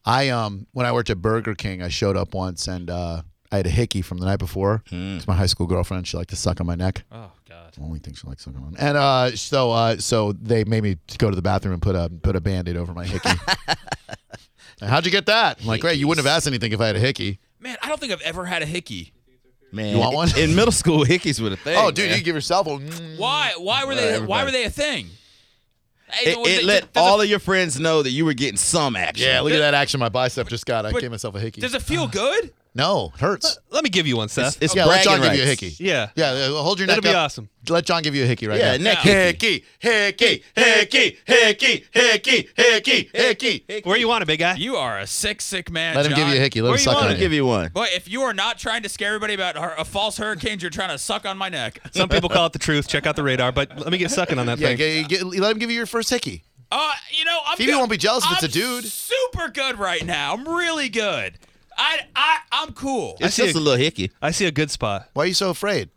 When I worked at Burger King, I showed up once and I had a hickey from the night before. It's my high school girlfriend. She liked to suck on my neck. Oh God. The only thing she likes sucking on. And so they made me go to the bathroom and put a Band-Aid over my hickey. How'd you get that? I'm like, great. You wouldn't have asked anything if I had a hickey. Man, I don't think I've ever had a hickey. Man, you want one? In middle school, hickeys were the thing. Oh, dude, man. you give yourself one. Why were they? Why were they a thing? Hey, It let all of your friends know that you were getting some action. Yeah, look at that action my bicep just got. I gave myself a hickey. Does it feel good? No, it hurts. Let me give you one, Seth. It's Yeah, let John bragging give you a rights. hickey. Yeah. Yeah, hold your neck That'll be up. awesome. Let John give you a hickey right Yeah, now. neck hickey, hickey, hickey, hickey, hickey, hickey, hickey. Where you want it, big guy? You are a sick man. Let him give John. you a hickey. Let him Where you suck want on to I'll it. give you one. Boy, if you are not trying to scare everybody about a false hurricanes, you're trying to suck on my neck. Some people call it the truth. Check out the radar. But let me get sucking on that Yeah, thing. let him give you your first hickey. I'm Phoebe good. won't be jealous if it's a I'm dude. Super good right now. I'm really good. I'm cool. It's see just a- a little hickey. I see a good spot. Why are you so afraid?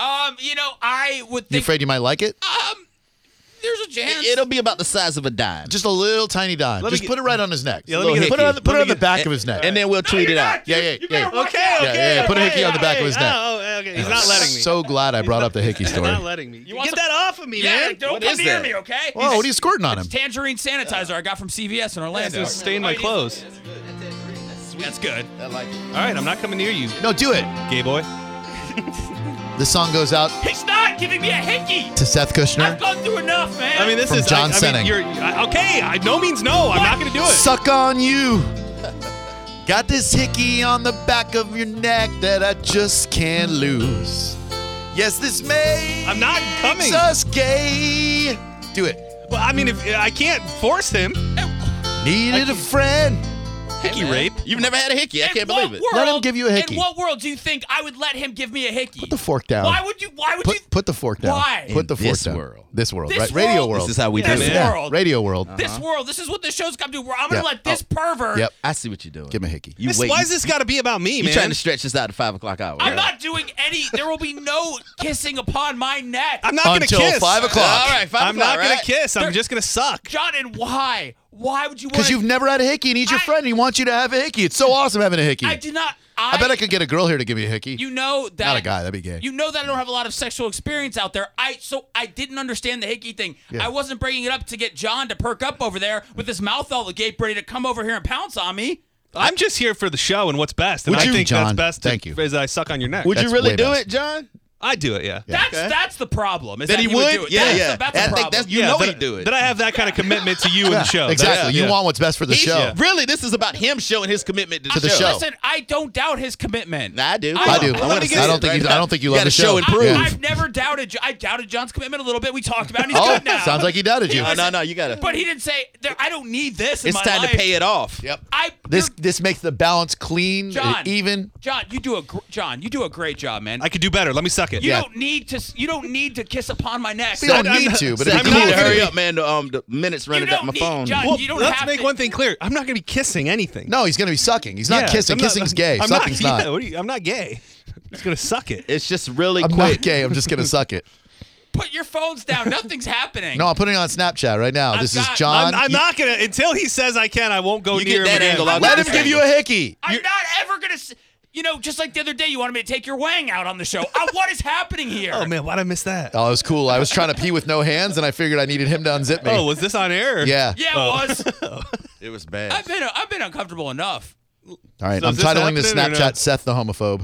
I would You think. afraid you might like it? There's a chance. It'll be about the size of a dime. Just a little tiny dime. Let me Just put it right on his neck. Yeah, let me Little get Put it on, hickey. put it Let on me the get- back of his neck. And then we'll tweet it out. Yeah. Okay. Yeah, put a hickey on the back of his neck. Oh, okay. He's not letting me. So glad I brought up the hickey He's story. not letting me. You want Get some- that off of me, yeah, man. don't What come is near that? me, okay? Whoa, what are you squirting on him? It's tangerine sanitizer I got from CVS in Orlando. It's stain my clothes. That's good. I like it. All right, I'm not coming near you, No, do it. gay boy. This song goes out He's not giving me a hickey. to Seth I've Kushner. gone through enough, man. I mean, this From is John I Senning. mean, okay. No means no. I'm not going to do it. Suck on you. Got this hickey on the back of your neck that I just can't lose. Yes, this makes I'm not coming. us gay. Do it. Well, I mean, if I can't force him, Needed a friend. hickey rape. You've never had a hickey. I can't believe it. Let him give you a hickey. In what world do you think I would let him give me a hickey? Put the fork down. Why would you? Put the fork down. Why? Put the In fork this down. world. This world, This right? Radio world? world. This is how we do This it. world. Yeah, radio world. This world. This is what this show's come to. Where I'm gonna Yeah. let this pervert. Yep. I see what you're doing. Give him a hickey. You wait. Why does this got to be about me, You man? trying to stretch this out to 5 o'clock hour? I'm not doing any. There will be no kissing upon my neck. I'm not going to Until kiss. 5 o'clock. All right, 5 I'm o'clock, not going right? to kiss. I'm There- just going to suck. John, and why? Why would you want? Because you've never had a hickey and he's your friend and he wants you to have a hickey. It's so awesome having a hickey. I did not. I bet I could get a girl here to give me a hickey. You know that. Not a guy. That'd be gay. You know that I don't have a lot of sexual experience out there. So I didn't understand the hickey thing. Yeah. I wasn't bringing it up to get John to perk up over there with his mouth all agape, ready to come over here and pounce on me. I'm just here for the show and what's best. And Would I you, think John? that's best Thank you. is I suck on your neck. Would That's you really way do best. it, John? I do it, yeah. That's the problem. Is That he would? do it. Yeah, that's yeah. The, that's I the think problem. that's- you know that, he'd do it. That I have that kind of commitment to you and the show. Exactly. That's- You yeah. want what's best for the He's- show. Really, this is about him showing his commitment to the show. Listen, I don't doubt his commitment. Nah, I do. I do. I wanna see I it don't think right you. now. I don't think you You love gotta the show. show and prove. I've never doubted. I doubted John's commitment a little bit. We talked about it. He's Oh, good now. sounds like he doubted you. No, you gotta. But he didn't say. I don't need this. In It's my time life. to pay it off. Yep. You're- This makes the balance clean, John, even. John, you do a great job, man. I could do better. Let me suck it. You Yeah. don't need to. You don't need to kiss upon my neck. We don't need to, but I it'd be need cool. to if you hurry did. up, man. The minutes running don't at my need- phone. John, Well, you don't let's have make to- one thing clear. I'm not going to be kissing anything. No, he's gonna be sucking. He's not Yeah, kissing. I'm not- Kissing's gay. I'm Sucking's not. not. Yeah, what are you, I'm not gay. I'm just going to suck it. It's just really I'm quick. not gay. I'm just gonna suck it. Put your phones down. Nothing's happening. No, I'm putting it on Snapchat right now. I've This is got- John. I'm not going to, until he says I can, I won't go You near get him that again. angle, I'll Let get him this give you a hickey. I'm not ever gonna. Just like the other day, you wanted me to take your wang out on the show. What is happening here? Oh, man, why'd I miss that? Oh, it was cool. I was trying to pee with no hands, and I figured I needed him to unzip me. Oh, was this on air? Yeah. Yeah, it was. It was bad. I've been uncomfortable enough. All right. So I'm is this titling this happening or Snapchat no? Seth the homophobe.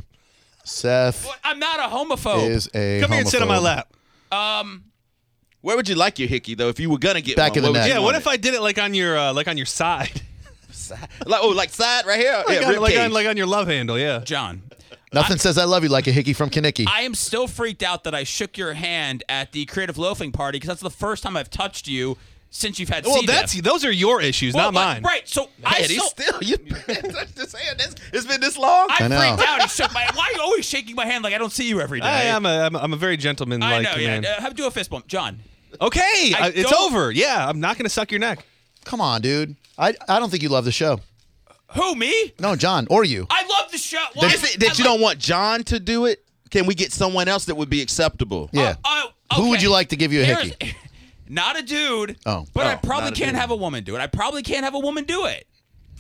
Seth Well, I'm not a homophobe. is a Come here and sit on my homophobe. lap. Where would you like your hickey though? If you were gonna get Back one, in the where would neck. you Yeah, what want if I did it like on your side? it? like side right here? Like, Yeah, on, rib like, cage. on, like on your love handle, yeah. John, Nothing says I love you like a hickey from Kaniki. I am still freaked out that I shook your hand at the Creative Loafing Party because that's the first time I've touched you since you've had Well, C. those are your issues, not mine. Right. So I Man, he's still. still you just saying this. It's been this long. I I know. freaked out. He shook my. Why are you always shaking my hand like I don't see you every day? I'm a very gentleman-like I know. man. Yeah. Do a fist bump, John. Okay, I it's don't- over. Yeah, I'm not going to suck your neck. Come on, dude. I don't think you love the show. Who, me? No, John, or you. I love the show. Why Is it that you don't want John to do it? Can we get someone else that would be acceptable? Yeah. Who would you like to give you a Here's- hickey? Not a dude. Oh. But I Oh, probably not a can't dude. have a woman do it. I probably can't have a woman do it.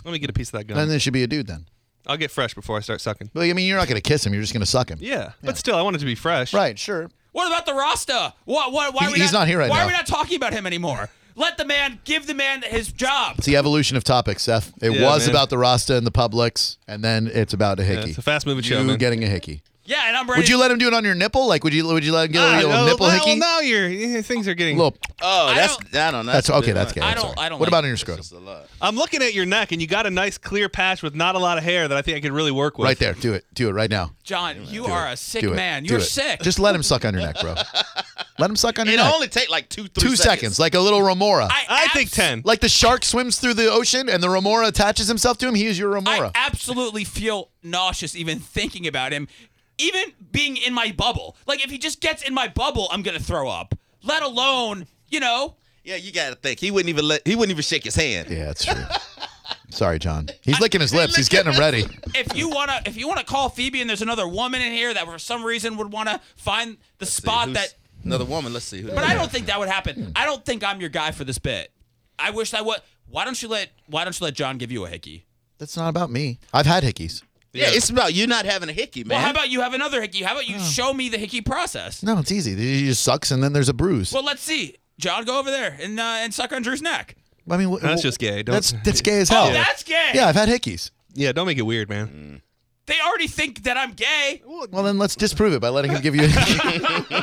Let me get a piece of that gum. Then there should be a dude then. I'll get fresh before I start sucking. Well, I mean, you're not going to kiss him. You're just going to suck him. Yeah, but still, I want it to be fresh. Right, sure. What about the Rasta? Why are we He's not here right Why now. are we not talking about him anymore? Give the man his job. It's the evolution of topics, Seth. It Yeah, was man. about the Rasta and the Publix, and then it's about a Yeah, hickey. it's a fast-moving show, You man. getting a hickey. Yeah, and I'm ready. Would you let him do it on your nipple? Like, would you let him get a little nipple hickey? Well, now things are getting. Little, Oh, I I don't know. that's okay. That's gay. I I'm don't- sorry. I don't What like- about on your scrotum? That's a lot. I'm looking at your neck, and you got a nice clear patch with not a lot of hair that I think I could really work with. Right there. Do it. Do it right now. John, you are a sick Do it. man. Do You're it. sick. Just let him suck on your neck, bro. Let him suck on your It'll neck. only take like 2 2 seconds, like a little remora. I think 10. Like the shark swims through the ocean and the remora attaches himself to him. He is your remora. I absolutely feel nauseous even thinking about him, even being in my bubble. Like, if he just gets in my bubble, I'm going to throw up. Let alone, Yeah, you got to think. He wouldn't even shake his hand. Yeah, that's true. Sorry, John. He's licking his lips. He's getting them ready. if you wanna call Phoebe and there's another woman in here that for some reason would want to find the spot Who's- that. Another woman. Let's see. But I don't think that would happen. I don't think I'm your guy for this bit. I wish I would. Why don't you let John give you a hickey? That's not about me. I've had hickeys. Yeah, it's about you not having a hickey, man. Well, how about you have another hickey? How about you show me the hickey process? No, it's easy. He just sucks and then there's a bruise. Well, let's see. John, go over there and suck on Drew's neck. I mean, That's just gay. Don't- That's gay as hell. Oh, that's gay. Yeah, I've had hickeys. Yeah, don't make it weird, man. They already think that I'm gay. Well, then let's disprove it by letting him give you a hickey.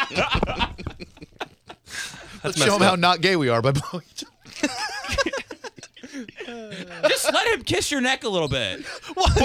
Let's show him how not gay we are by blowing each other. Just let him kiss your neck a little bit. What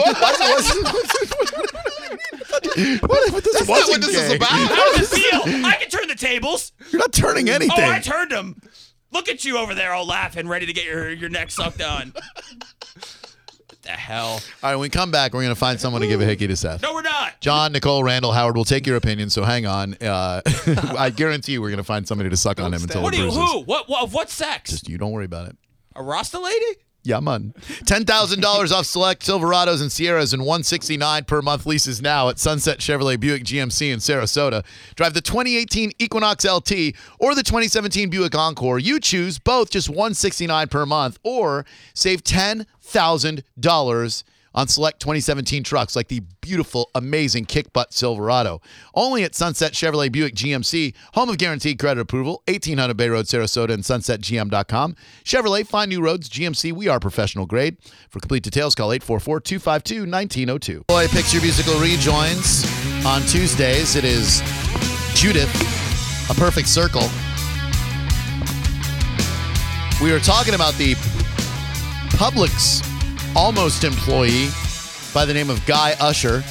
if this That's not what this is about. How does it feel? I can turn the tables. You're not turning anything. Oh, I turned them. Look at you over there all laughing, ready to get your neck sucked on. What the hell? All right, when we come back, we're going to find someone to give a hickey to Seth. No, we're not. John, Nicole, Randall, Howard, we'll take your opinion, so hang on. I guarantee you we're going to find somebody to suck on him until What it do you? bruises. Who? What sex? Just you don't worry about it. A Rasta lady? Yeah, man. $10,000 off select Silverados and Sierras and $169 per month leases now at Sunset Chevrolet Buick GMC in Sarasota. Drive the 2018 Equinox LT or the 2017 Buick Encore. You choose both, just $169 per month, or save $10,000 on select 2017 trucks like the beautiful, amazing kick butt Silverado. Only at Sunset Chevrolet Buick GMC, home of guaranteed credit approval, 1800 Bay Road, Sarasota, and sunsetgm.com. Chevrolet, find new roads. GMC, we are professional grade. For complete details, call 844-252-1902. Boy Picture Musical rejoins on Tuesdays. It is Judith, A Perfect Circle. We were talking about the Publix almost employee by the name of Guy Usher.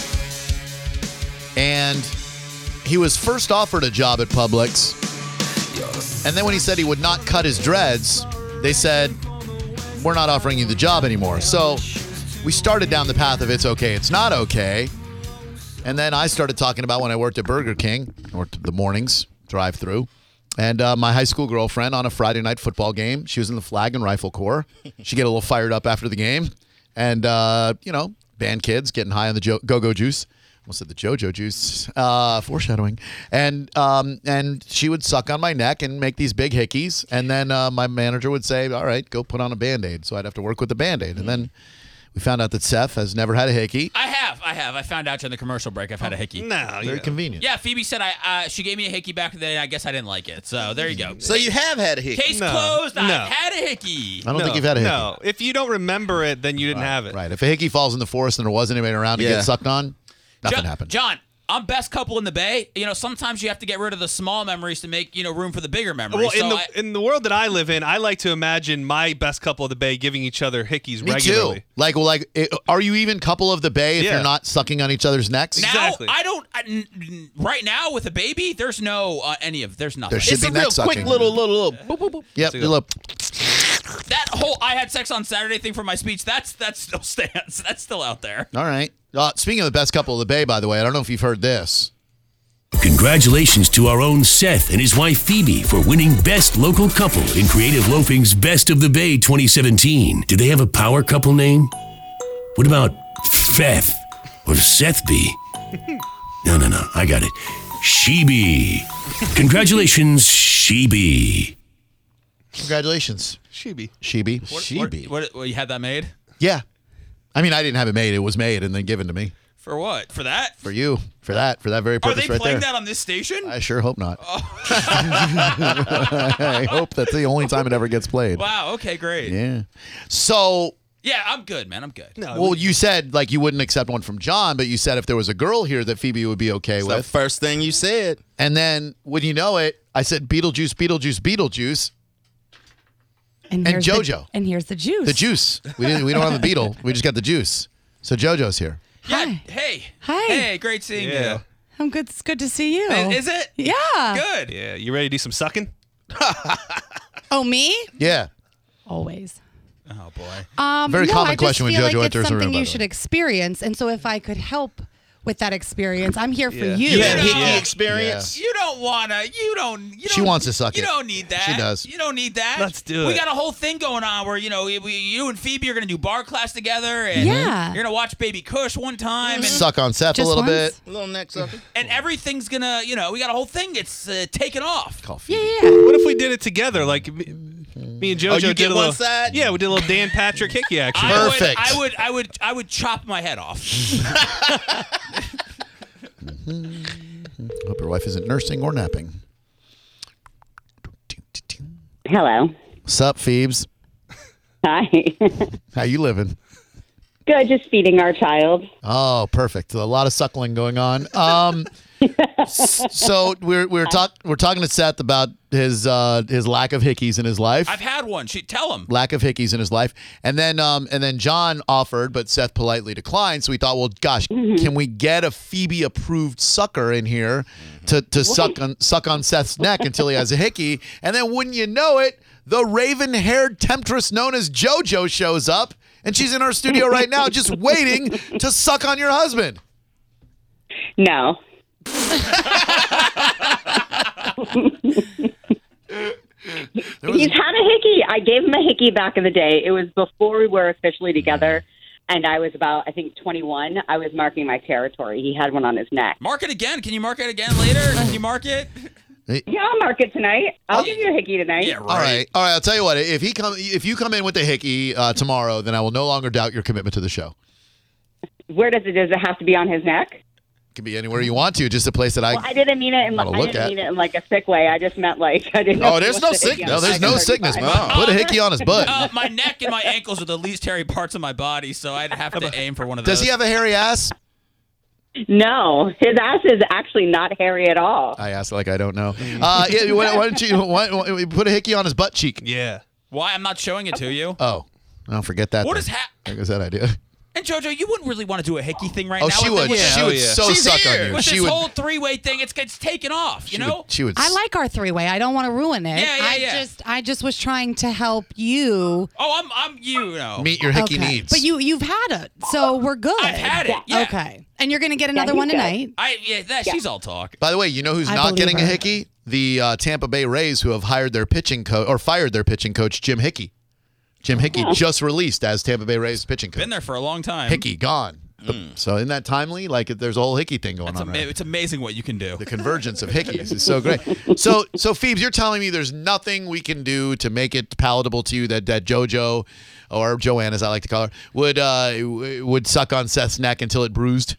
And he was first offered a job at Publix. And then when he said he would not cut his dreads, they said, we're not offering you the job anymore. So we started down the path of it's okay, it's not okay. And then I started talking about when I worked at Burger King, I worked the mornings, drive-through. And my high school girlfriend on a Friday night football game, she was in the Flag and Rifle Corps. She'd get a little fired up after the game. And, band kids getting high on the go-go juice. Almost said the JoJo juice. Foreshadowing. And she would suck on my neck and make these big hickeys. And then my manager would say, all right, go put on a Band-Aid. So I'd have to work with the Band-Aid. And then we found out that Seth has never had a hickey. I have. I found out during the commercial break I've had a hickey. No, Very convenient. Yeah, Phoebe said she gave me a hickey back then. I guess I didn't like it. So there you go. So you have had a hickey. Case No. closed. No. I've had a hickey. I don't think you've had a hickey. No, if you don't remember it, then you didn't have it. Right. If a hickey falls in the forest and there wasn't anybody around to Yeah. get sucked on, nothing happened. John, I'm best couple in the Bay. Sometimes you have to get rid of the small memories to make room for the bigger memories. Well, in the world that I live in, I like to imagine my best couple of the Bay giving each other hickeys Me regularly. too. Are you even couple of the Bay if Yeah. you're not sucking on each other's necks? now Exactly. I don't. Right now with a baby, there's no there's nothing. There should It's be a neck real sucking. quick little boop, boop, boop. Yep. Look. That whole I had sex on Saturday thing for my speech. That still stands. That's still out there. All right. Speaking of the best couple of the Bay, by the way, I don't know if you've heard this. Congratulations to our own Seth and his wife Phoebe for winning Best Local Couple in Creative Loafing's Best of the Bay 2017. Do they have a power couple name? What about Feth or Sethby? No, I got it. Shebe. Congratulations, Shebe. Congratulations, Shebe. Shebe. What, you had that made? Yeah. I mean, I didn't have it made. It was made and then given to me. For what? For that? For you. For that very Are purpose they right playing there. that on this station? I sure hope not. I hope that's the only time it ever gets played. Wow. Okay. Great. Yeah. So, Yeah, I'm good, man. I'm good. No, well, you said like you wouldn't accept one from John, but you said if there was a girl here that Phoebe would be okay The with. first thing you said. And then, when you know it, I said Beetlejuice, Beetlejuice, Beetlejuice. And here's JoJo. And here's the juice. The juice. We don't have the beetle. We just got the juice. So JoJo's here. Yeah. Hi. Hey. Hi. Hey. Great seeing Yeah. you. I'm good. It's good to see you. Is it? Yeah. Good. Yeah, you ready to do some sucking? Oh, me? Yeah. Always. Oh boy. Very no, common I just question when feel JoJo like enters it's the room, something by you the should way. experience, and so if I could help with that experience, I'm here for Yeah. you. You had Yeah. hickey Yeah. experience. You don't wanna. You don't. She wants to suck You it. don't need that. She does. You don't need that. Let's do We it. got a whole thing going on where you and Phoebe are gonna do bar class together, and Yeah. you're gonna watch Baby Kush one time, and Suck on Seth a Just little once? bit. A little neck sucker. everything's gonna. We got a whole thing. It's taken off. Call Yeah, Phoebe. yeah. What if we did it together? Like me and JoJo Oh, you did get a one little. side? Yeah, we did a little Dan Patrick hickey action. Perfect. I would chop my head off. Hope your wife isn't nursing or napping. Hello. What's up, Phoebes? Hi. How you living? Good, just feeding our child. Oh, perfect. A lot of suckling going on. So we're talking to Seth about his lack of hickeys in his life. I've had one. Tell him. Lack of hickeys in his life, and then John offered, but Seth politely declined. So we thought, well, gosh, can we get a Phoebe approved sucker in here to suck on Seth's neck until he has a hickey, and then wouldn't you know it, the raven-haired temptress known as JoJo shows up, and she's in our studio right now, just waiting to suck on your husband. No. He's had a hickey. I gave him a hickey back in the day. It was before we were officially together, and I was about, I think, 21. I was marking my territory. He had one on his neck. Mark it again. Can you mark it again later? Can you mark it? Yeah, I'll mark it tonight. I'll give you a hickey tonight. Yeah, All right. I'll tell you what. If you come in with the hickey tomorrow, then I will no longer doubt your commitment to the show. Where does it have to be on his neck? It can be anywhere you want to. Just a place that Well, I didn't mean it in Gotta look at. like a sick way. I just meant like I didn't know. Oh, if there's he no wanted a hickey sickness. on No, there's his no neck. sickness, 35. man. Put a hickey on his butt. My neck and my ankles are the least hairy parts of my body, so I'd have to aim for one of those. Does he have a hairy ass? No, his ass is actually not hairy at all. I asked like I don't know. Yeah, why don't you put a hickey on his butt cheek? Yeah. Why? I'm not showing it to you. Oh, I'll forget that. What then. is There goes that idea. And JoJo, you wouldn't really want to do a hickey thing right Oh, now. she with would. this- She would yeah. so She's suck here. on you. With She this would. whole three-way thing, it's taken off. She would. She would. I like our three-way. I don't want to ruin it. Yeah. I just was trying to help you. Oh, I'm you know. meet your hickey Okay. needs. But you've had it, so we're good. I've had it. Yeah. Okay. And you're going to get another he's one good. tonight. She's all talk. By the way, you know who's I not believe getting a her. hickey? The Tampa Bay Rays, who have hired their pitching coach or fired their pitching coach, Jim Hickey. Jim Hickey just released as Tampa Bay Rays pitching coach. Been there for a long time. Hickey gone. So isn't that timely? Like there's a whole hickey thing going on. Right? It's amazing what you can do. The convergence of hickeys is so great. So Phoebes, you're telling me there's nothing we can do to make it palatable to you that JoJo, or Joanne as I like to call her, would suck on Seth's neck until it bruised?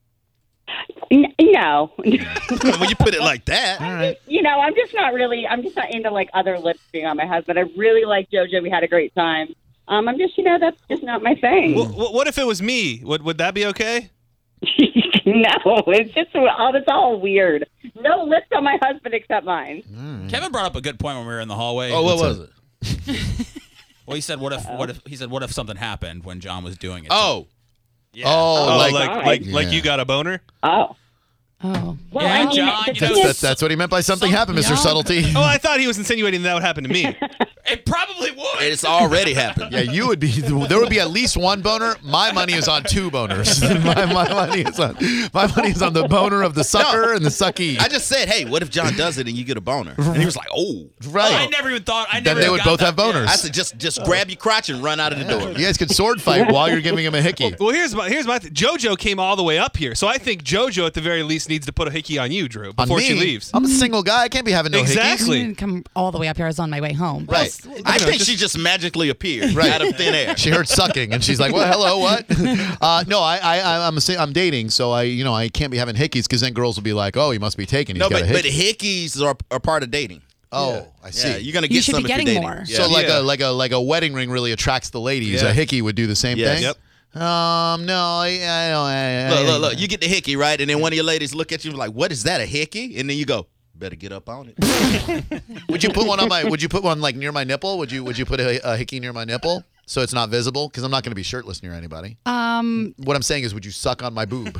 No. When you put it like that. All right. I'm just not into like other lips being on my husband. I really like JoJo. We had a great time. I'm just, that's just not my thing. What if it was me? Would that be okay? No, it's all weird. No lips on my husband except mine. Kevin brought up a good point when we were in the hallway. Oh, what was it? Well, he said, "What if something happened when John was doing it?" Oh. yeah. Oh, like Yeah. you got a boner? Oh. Oh. Well, Yeah, I mean, John, the you thing know- is- that's what he meant by something happened, Mr. Yeah. Subtlety. Oh, I thought he was insinuating that would happen to me. It probably would. It's already happened. Yeah, you would be. There would be at least one boner. My money is on two boners. my money is on the boner of the sucker and the sucky. I just said, hey, what if John does it and you get a boner? And he was like, oh. right. I never even thought. Then they would both have boners. I said, just grab your crotch and run out of the door. You guys could sword fight while you're giving him a hickey. Well, here's my thing. JoJo came all the way up here, so I think JoJo at the very least needs to put a hickey on you, Drew, On before me, she leaves. I'm a single guy. I can't be having no Exactly. hickeys. I didn't come all the way up here. I was on my way home. Right. I think she just magically appeared Right. out of thin air. She heard sucking, and she's like, "Well, hello, what?" No, I'm dating, so I can't be having hickeys because then girls will be like, "Oh, he must be taken. He's No, got a but hickey." hickeys are part of dating. Oh, I see. Yeah, you're gonna You get should some be if you're getting dating. more. Yeah. So like a wedding ring really attracts the ladies. Yeah. A hickey would do the same Yes. thing. Yep. No, I don't. Look. You get the hickey, right? And then one of your ladies look at you like, "What is that, a hickey?" And then you go, "Better get up on it." Would you put one on my? Would you put one like near my nipple? Would you put a hickey near my nipple so it's not visible? Because I'm not going to be shirtless near anybody. What I'm saying is, would you suck on my boob?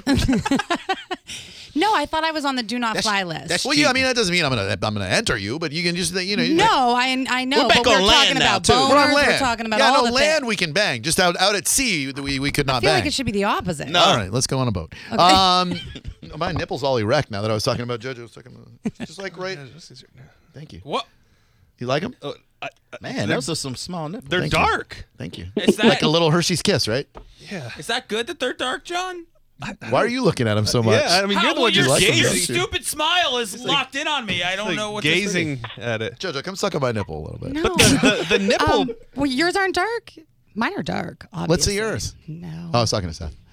No, I thought I was on the do not fly list. that's- Well, yeah, I mean that doesn't mean I'm gonna enter you, but you can just no, I know. We're back but we're on land talking now, about too. boners. We're on land. We're talking about yeah, all no, the land things. we can bang. Just out at sea we could not I feel bang. like it should be the opposite. No. All right, let's go on a boat. My nipple's all erect now that I was talking about JoJo. Just like right. Thank you. What? You like them? Man, those are some small nipples. They're Thank you. dark. Thank you. Is that- like a little Hershey's Kiss, right? Yeah. Is that good that they're dark, John? Why are you looking at him so much? Yeah, I mean, you're the one your just like them, your don't you? stupid smile is locked in on me. I don't know what gazing at it. JoJo, come suck on my nipple a little bit. No. But the nipple. Well, yours aren't dark. Mine are dark. Obviously. Let's see yours. No. Oh, I was talking to Seth.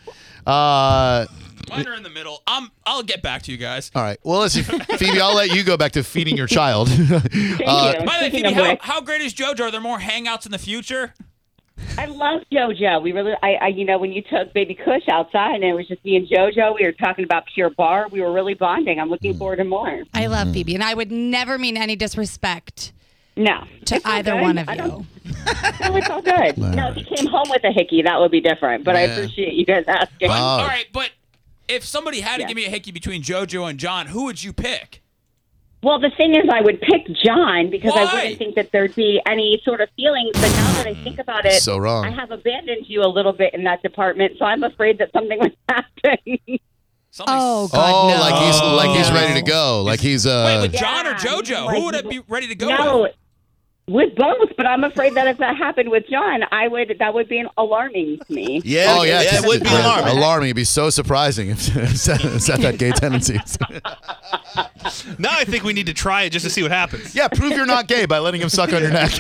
Mine are in the middle. I'll get back to you guys. All right. Well, listen, Phoebe, I'll let you go back to feeding your child. Thank you. By the way, Speaking Phoebe, of which, how great is JoJo? Are there more hangouts in the future? I love JoJo. We really, when you took Baby Kush outside and it was just me and JoJo, we were talking about Pure Bar. We were really bonding. I'm looking forward to more. I love Phoebe, and I would never mean any disrespect No. to It's all either good. one of I you. don't- No, it's all good. No, if you came home with a hickey, that would be different. But I Yeah. appreciate you guys asking. All right, but if somebody had to Yeah. give me a hickey between JoJo and John, who would you pick? Well, the thing is, I would pick John because Why? I wouldn't think that there'd be any sort of feelings. But now that I think about it, So wrong. I have abandoned you a little bit in that department, so I'm afraid that something would happen. Somebody Oh, God, no. like he's ready to go. Like he's Wait, with John or Yeah, JoJo? like- Who would I be ready to go No, with? with both. But I'm afraid that if that happened with John, that would be alarming to me. Yeah, Oh yeah, it would be alarming. Alarming. It'd be so surprising if Seth had gay tendencies. Now I think we need to try it just to see what happens. Yeah, prove you're not gay by letting him suck on your neck.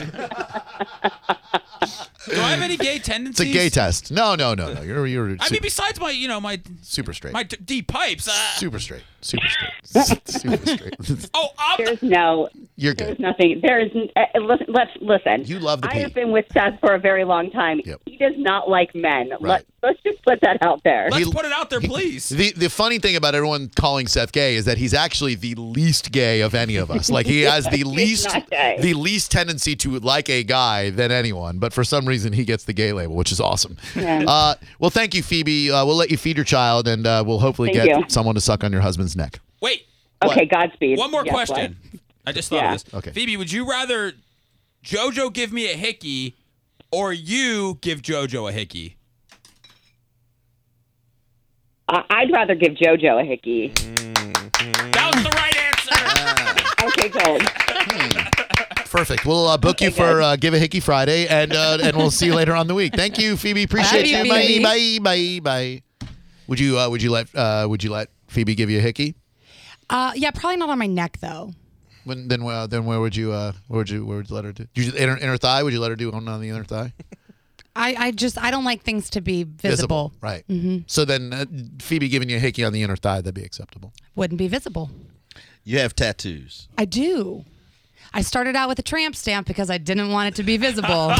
Do I have any gay It's tendencies? a gay test. No. You're I mean, besides my super straight. my deep pipes. Super straight. Super straight. Super straight. Oh, There's no. You're There's good. nothing. There is. Listen. You love the I pee. have been with Seth for a very long time. Yep. He does not like men. Right. Let's just put that out there. let's put it out there, please. The funny thing about everyone calling Seth gay is that he's actually the least gay of any of us. Like he has the not gay. least tendency to like a guy than anyone. But for some reason he gets the gay label, which is awesome. Yeah. Well, thank you, Phoebe. We'll let you feed your child, and we'll hopefully Thank get you. someone to suck on your husband's neck. Wait, Okay, Godspeed. one more Yes, question. I just thought Yeah. of this. Okay. Phoebe, would you rather JoJo give me a hickey or you give JoJo a hickey? I'd rather give JoJo a hickey. That was the right answer. Okay, good. Perfect. We'll book you Okay, for Give a Hickey Friday, and we'll see you later on the week. Thank you, Phoebe. Appreciate Bye, you. Phoebe. Bye. Would you let Phoebe give you a hickey? Yeah, probably not on my neck though. Then where would you let her do? You just inner thigh? Would you let her do one on the inner thigh? I don't like things to be visible. Right. So then Phoebe giving you a hickey on the inner thigh, that'd be acceptable. Wouldn't be visible. You have tattoos. I do. I started out with a tramp stamp because I didn't want it to be visible.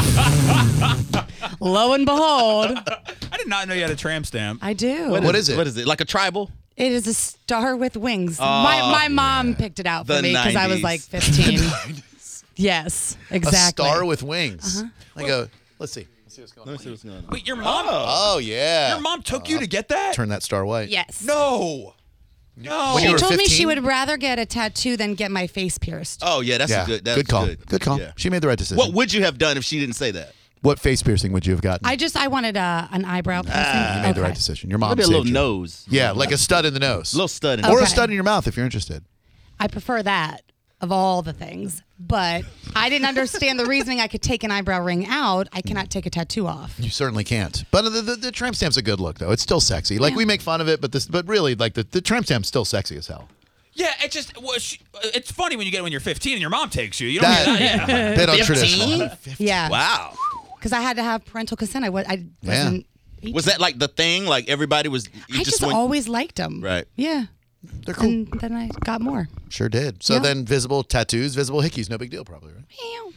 Lo and behold, I did not know you had a tramp stamp. I do. What is it? What is it? Like a tribal? It is a star with wings. My mom picked it out for The me because I was 90s. like 15. Yes, exactly. A star with wings. Like a. Let's see. Let's see what's going on. Let me see what's going on. Wait, your mom? Oh yeah. Your mom took you to get that? Turn that star white. Yes. No. No. When you She were told me 15? she would rather get a tattoo than get my face pierced. Oh yeah, that's Yeah. a good. That's Good call. Good, Good call. Yeah. She made the right decision. What would you have done if she didn't say that? What face piercing would you have gotten? I wanted an eyebrow piercing. You made the right decision. Your mom Maybe a saved little you. nose. Yeah, like a stud in the nose. A little stud in Or a Okay. stud in your mouth if you're interested. I prefer that of all the things. But I didn't understand the reasoning. I could take an eyebrow ring out. I cannot take a tattoo off. You certainly can't. But the tramp stamp's a good look, though. It's still sexy. Like, we make fun of it, but really, like, the tramp stamp's still sexy as hell. Yeah, it just it's funny when you get it when you're 15 and your mom takes you. You don't get that. Yeah. Bit untraditional. Yeah. Wow. Because I had to have parental consent. I wasn't. Was that like the thing? Like everybody was. I just always liked them. Right. Yeah. They're cool. And then I got more. Sure did. So Yeah. then visible tattoos, visible hickeys, no big deal probably, right?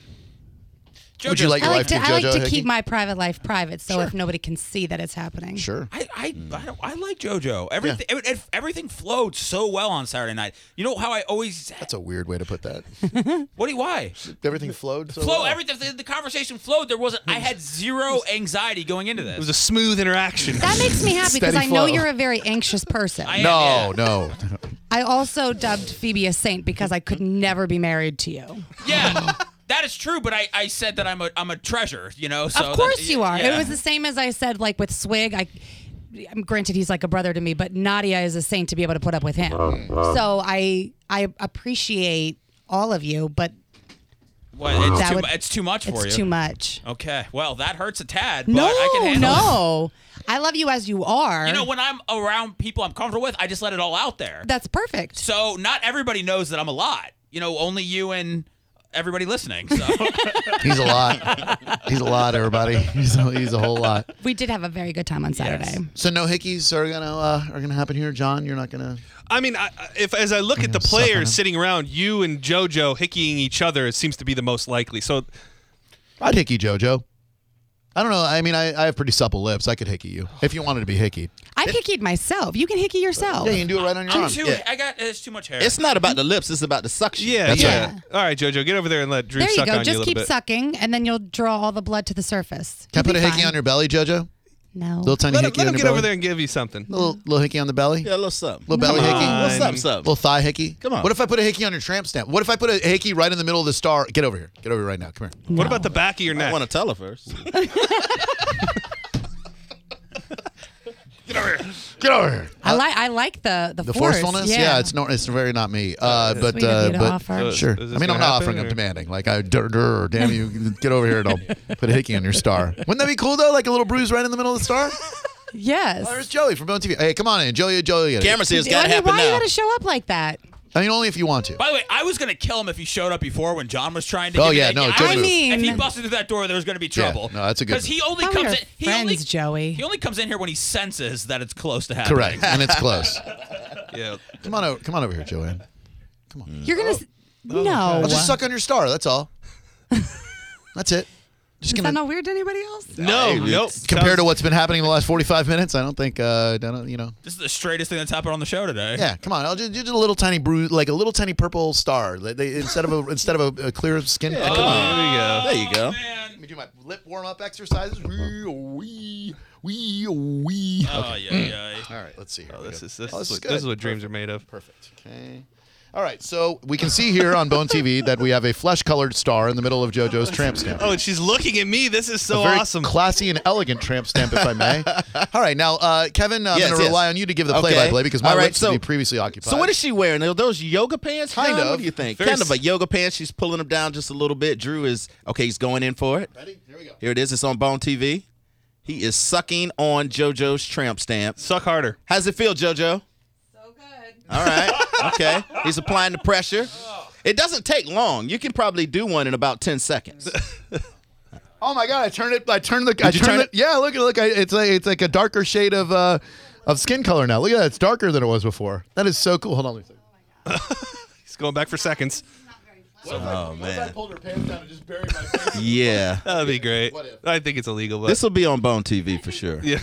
Would you like I your like life to, to I be like JoJo to hickey? keep my private life private, so if nobody can see that it's happening. Sure. I like JoJo. Everything flowed so well on Saturday night. You know how I always That's a weird way to put that. why? Everything flowed so Flow well. everything. The conversation flowed. There wasn't. I had zero anxiety going into It was this. a smooth interaction. That makes me happy because Steady I know flow. you're a very anxious person. I am, No. I also dubbed Phoebe a saint because I could never be married to you. Yeah, that is true. But I said that I'm a treasure. You know. So Of course that, you are. yeah. It was the same as I said, like with Swig. Granted, he's like a brother to me, but Nadia is a saint to be able to put up with him. So I appreciate all of you, but What, That would- it's too much for you. it's too much. Okay. Well, that hurts a tad. But No, I can handle it. no. I love you as you are. You know, when I'm around people I'm comfortable with, I just let it all out there. That's perfect. So not everybody knows that I'm a lot. You know, only you and everybody listening. So He's a lot. He's a lot, everybody. He's a whole lot. We did have a very good time on Saturday. So no hickeys are gonna happen here, John. You're not gonna. I mean, as I look at the suck on him. players sitting around, you and JoJo hickeying each other, it seems to be the most likely. So I'd hickey JoJo. I don't know. I mean, I have pretty supple lips. I could hickey you if you wanted to be hickeyed. I hickied myself. You can hickey yourself. Yeah, you can do it right on your arm. it's too much hair. It's not about the lips. It's about the suction. yeah, That's yeah. right. All right, JoJo, get over there and let Drew There you suck go. on you a Just little keep bit. sucking, and then you'll draw all the blood to the surface. Can I put a You'll be hickey fine. on your belly, JoJo? No. Little tiny Let hickey him on your get belly. over there and give you something. Little hickey on the belly. Yeah, a little something. Little belly hickey. A little something, something. Little thigh hickey. Come on. What if I put a hickey on your tramp stamp? What if I put a hickey right in the middle of the star? Get over here. Get over here right now. Come here. What about the back of your I neck? want to tell her first. Get over here. I like the forcefulness. Yeah, it's very not me. But Sweet of you to offer. sure. Is this I mean, I'm gonna not happen, offering. I'm or- demanding. Like damn you, get over here and I'll put a hickey on your star. Wouldn't that be cool though? Like a little bruise right in the middle of the star. Yes. Oh, there's Joey from Bone TV. Hey, come on in, Joey. Camera says it's I got to mean, happen why you now. gotta show up like that? I mean, only if you want to. By the way, I was gonna kill him if he showed up before when John was trying to. Oh, give me yeah, that- no, I good was- move. mean- if he busted through that door, there was gonna be trouble. no, that's a good Because he only Thought we comes were in. He friends, only, Joey. He only comes in here when he senses that it's close to happening. Correct, and it's close. Yeah. Come on over here, Joanne. You're gonna. No. I'll just suck on your star. That's all. That's it. Just Is gonna that not weird to anybody else? No, nope. compared to what's been happening in the last 45 minutes. I don't think. You know. This is the straightest thing that's happened on the show today. Yeah, come on. I'll just a little tiny bruise, like a little tiny purple star. Instead of a clear skin. Come on. There you go. Man. Let me do my lip warm up exercises. Wee. Oh, yeah. All right, let's see here. This is good. what dreams are made of. Perfect. Okay. All right, so we can see here on Bone TV that we have a flesh-colored star in the middle of JoJo's tramp stamp. Oh, and she's looking at me. This is so a very awesome. classy and elegant tramp stamp, if I may. All right, now, Kevin, I'm Yes, going to yes. rely on you to give the Okay. play-by-play because my All right, lips so- would be previously occupied. So what is she wearing? Are those yoga pants? Kind John? of. What do you think? Very Kind of a yoga pants. She's pulling them down just a little bit. Drew is okay. He's going in for it. Ready? Here we go. Here it is. It's on Bone TV. He is sucking on JoJo's tramp stamp. Suck harder. How's it feel, JoJo? So good. All right. Okay. He's applying the pressure. It doesn't take long. You can probably do one in about 10 seconds. Oh my God! I turned it. Yeah, look. It's like a darker shade of skin color now. Look at that. It's darker than it was before. That is so cool. Hold on. Let me see. He's going back for seconds. Oh, man. pulled her pants down and just buried my face. Yeah. That'd be great. What if? I think it's illegal, but This will be on Bone TV for sure. yeah.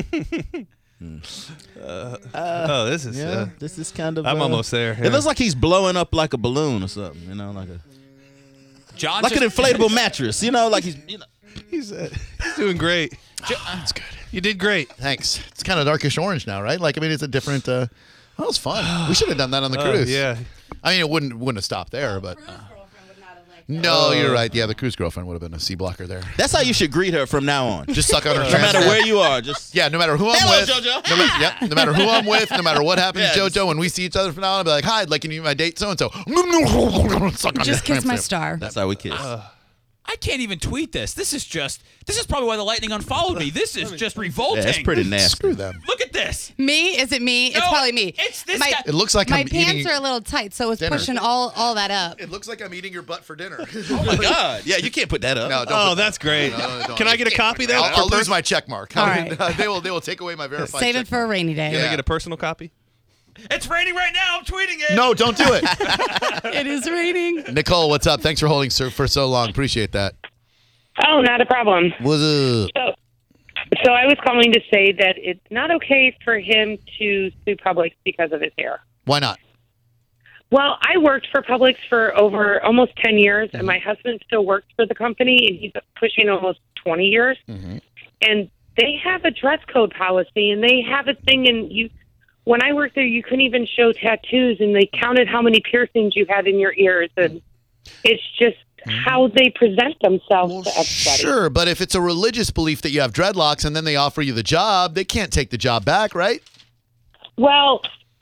Oh, this is. Yeah, this is kind of. I'm almost there. It looks like he's blowing up like a balloon or something. You know, like John an just- inflatable mattress. You know, like he's. You know. he's doing great. That's good. You did great. Thanks. It's kind of darkish orange now, right? Like, I mean, it's a different. That was fun. We should have done that on the cruise. Yeah. I mean, it wouldn't have stopped there, but. No, you're right. Yeah, the cruise girlfriend would have been a C blocker there. That's how you should greet her from now on. Just suck on her. No matter where you are, just. Yeah, no matter who I'm Hello, with. JoJo. No matter who I'm with, no matter what happens, Yeah, JoJo, when we see each other from now on, I'll be like, hi, like, can you my date so-and-so? Suck on Just your kiss my tramp stamp. star. That's how we kiss. I can't even tweet this. This is probably why the Lightning unfollowed me. This is just revolting. Yeah, it's pretty nasty. Screw them. Look at at this. Me? Is it me? It's No, probably me. it's this my, guy. It looks like my I'm pants eating. are a little tight, so it's dinner. pushing all that up. It looks like I'm eating your butt for dinner. Oh my God. Yeah, you can't put that up. No, don't Oh, put that. that's great. don't. Can I get a copy though? I'll lose my check mark. All right. They will take away my verified. Save check it for a rainy day. Can I Yeah. get a personal copy? It's raining right now. I'm tweeting it. No, don't do it. It is raining. Nicole, what's up? Thanks for holding for so long. Appreciate that. Oh, not a problem. What's up? So I was calling to say that it's not okay for him to sue Publix because of his hair. Why not? Well, I worked for Publix for over almost 10 years, and my husband still works for the company, and he's pushing almost 20 years. And they have a dress code policy, and they have a thing, and when I worked there, you couldn't even show tattoos, and they counted how many piercings you had in your ears, and it's just how they present themselves to everybody. Sure, but if it's a religious belief that you have dreadlocks and then they offer you the job, they can't take the job back, right? Well,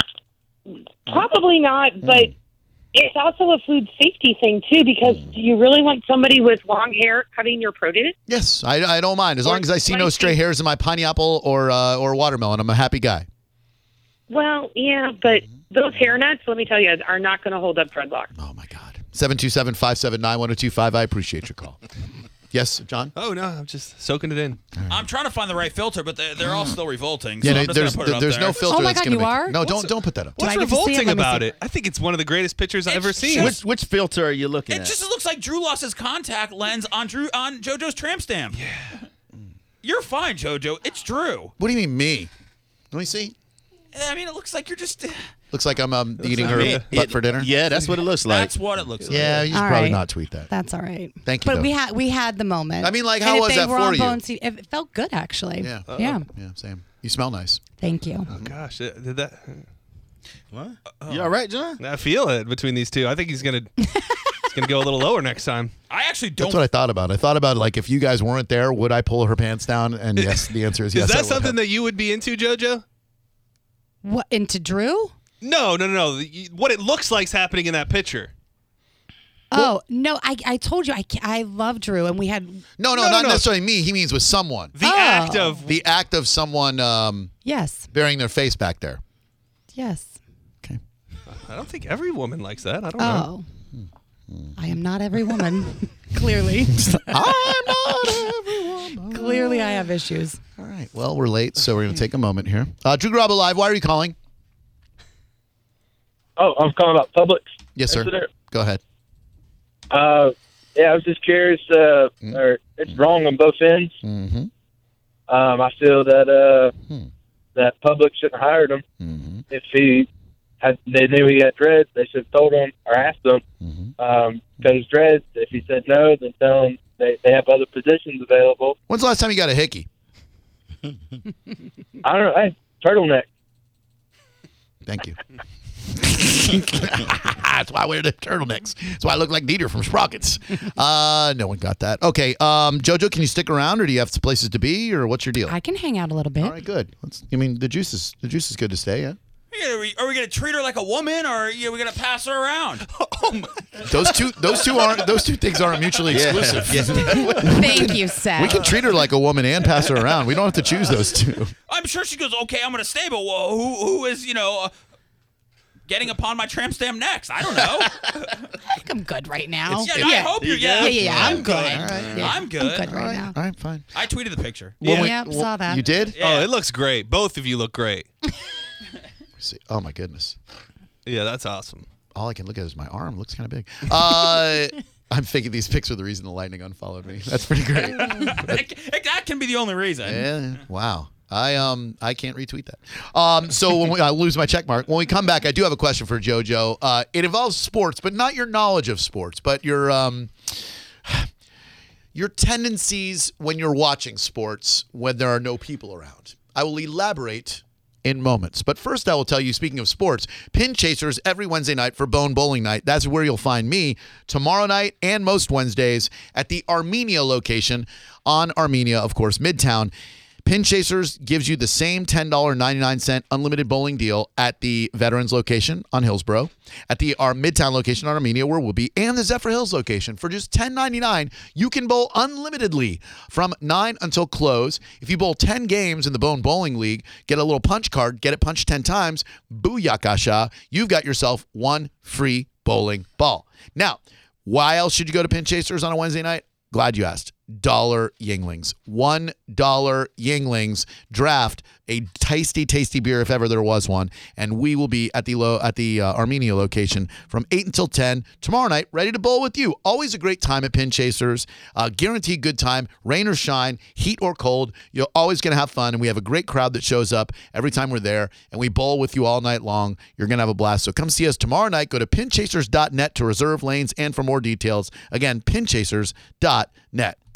probably not, but it's also a food safety thing, too, because do you really want somebody with long hair cutting your produce? Yes, I don't mind. As long as I see no stray hairs in my pineapple or watermelon, I'm a happy guy. Well, yeah, but those hairnets, let me tell you, are not going to hold up dreadlocks. Oh, my God. 727-579-1025. I appreciate your call. Yes, John? Oh no, I'm just soaking it in. I'm trying to find the right filter, but they're all still revolting. So Yeah, I'm just gonna put it up there's there. no filter Oh my that's God, going to you make are? No, don't put that up. What's I get to see it? revolting Let me about see. it? I think it's one of the greatest pictures I've ever seen. Which filter are you looking It at? just looks like Drew lost his contact lens on JoJo's tramp stamp. Yeah. You're fine, JoJo. It's Drew. What do you mean, me? Let me see. I mean, it looks like you're just. Looks like I'm eating her It- butt for dinner. Yeah, that's what it looks like. That's what it looks like. Yeah, you should All probably right. not tweet that. That's all right. Thank you, But though. we had the moment. I mean, like, And how if was they that were for on you? Bone Seed, it felt good, actually. Yeah. Yeah. Yeah, same. You smell nice. Thank you. Oh gosh, did that? What? You all right, John? I feel it between these two. I think he's gonna go a little lower next time. I actually don't. That's what I thought about. I thought about, like, if you guys weren't there, would I pull her pants down? And yes, the answer is yes. Is I that would something have. that you would be into, JoJo? What, into Drew? No. What it looks like's happening in that picture. Oh, no, I told you, I love Drew, and we had... No, No, not no. necessarily me. He means with someone. The act of The act of someone Yes, burying their face back there. yes. Okay. I don't think every woman likes that. I don't know. Oh. I am not every woman. Clearly. I'm not everyone. Clearly, I have issues. All right. Well, we're late, so we're going to take a moment here. Drew Garabo Live, why are you calling? Oh, I'm calling about Publix. Yes, sir. Is it Go ahead. Yeah, I was just curious. Or it's wrong on both ends. Mm-hmm. I feel that that Publix shouldn't have hired him. Mm-hmm. If they knew he had dreads, they should have told him or asked him. Because dreads, if he said no, then tell him they have other positions available. When's the last time you got a hickey? I don't know. Hey, turtleneck. Thank you. That's why I wear the turtlenecks. That's why I look like Dieter from Sprockets. No one got that. Okay, JoJo, can you stick around, or do you have some places to be, or what's your deal? I can hang out a little bit. All right, good. The juice is good to stay. Yeah. Are we going to treat her like a woman, or are we going to pass her around? Those two things aren't mutually exclusive. Thank you, Seth. We can treat her like a woman and pass her around. We don't have to choose those two. I'm sure she goes, okay, I'm going to stay, but who is, getting upon my tramp stamp next? I don't know. I think I'm good right now. Yeah, I hope you're Yeah, I'm good. right. I'm good. I'm good right now. All right, fine. I tweeted the picture. Yeah, saw that. You did? Yeah. Oh, it looks great. Both of you look great. See. Oh my goodness. Yeah, that's awesome. All I can look at is my arm. It looks kind of big. I'm thinking these pics are the reason the Lightning unfollowed me. That's pretty great. That can be the only reason. Yeah. Wow. I can't retweet that. So when I lose my check mark, when we come back, I do have a question for JoJo. It involves sports, but not your knowledge of sports, but your tendencies when you're watching sports when there are no people around. I will elaborate in moments. But first, I will tell you, speaking of sports, Pin Chasers every Wednesday night for Bone Bowling Night. That's where you'll find me tomorrow night and most Wednesdays at the Armenia location on Armenia, of course, Midtown. Pin Chasers gives you the same $10.99 unlimited bowling deal at the Veterans location on Hillsborough, at our Midtown location on Armenia, where we'll be, and the Zephyr Hills location. For just $10.99, you can bowl unlimitedly from 9 until close. If you bowl 10 games in the Bone Bowling League, get a little punch card, get it punched 10 times, booyakasha, you've got yourself one free bowling ball. Now, why else should you go to Pin Chasers on a Wednesday night? Glad you asked. $1 Yinglings. $1 Yinglings. Draft a tasty, tasty beer if ever there was one. And we will be at the Armenia location from 8 until 10 tomorrow night, ready to bowl with you. Always a great time at Pin Chasers. Guaranteed good time, rain or shine, heat or cold. You're always going to have fun. And we have a great crowd that shows up every time we're there. And we bowl with you all night long. You're going to have a blast. So come see us tomorrow night. Go to pinchasers.net to reserve lanes and for more details. Again, pinchasers.net.